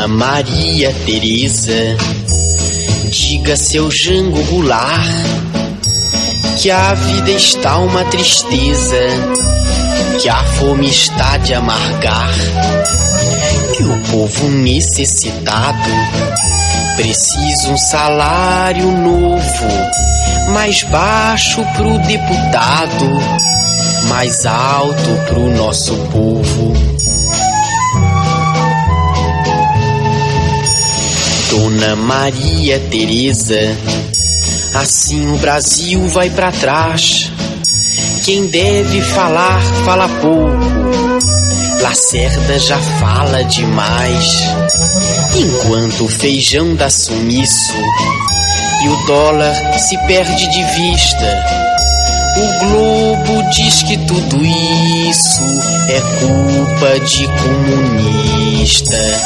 Dona Maria Teresa, diga seu Jango Goulart que a vida está uma tristeza, que a fome está de amargar, que o povo necessitado precisa um salário novo, mais baixo pro deputado, mais alto pro nosso povo. Dona Maria Teresa, assim o Brasil vai pra trás. Quem deve falar, fala pouco. Lacerda já fala demais. Enquanto o feijão dá sumiço e o dólar se perde de vista, o Globo diz que tudo isso é culpa de comunista.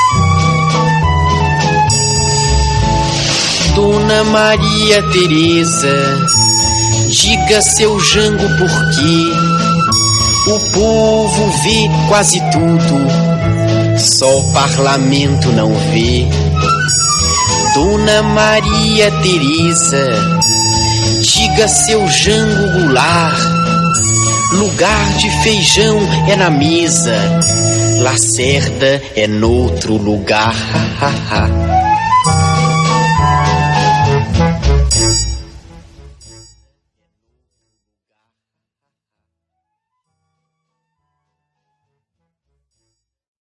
Dona Maria Teresa, diga seu Jango por quê o povo vê quase tudo, só o parlamento não vê. Dona Maria Teresa, diga seu Jango Goulart, lugar de feijão é na mesa, Lacerda é noutro lugar.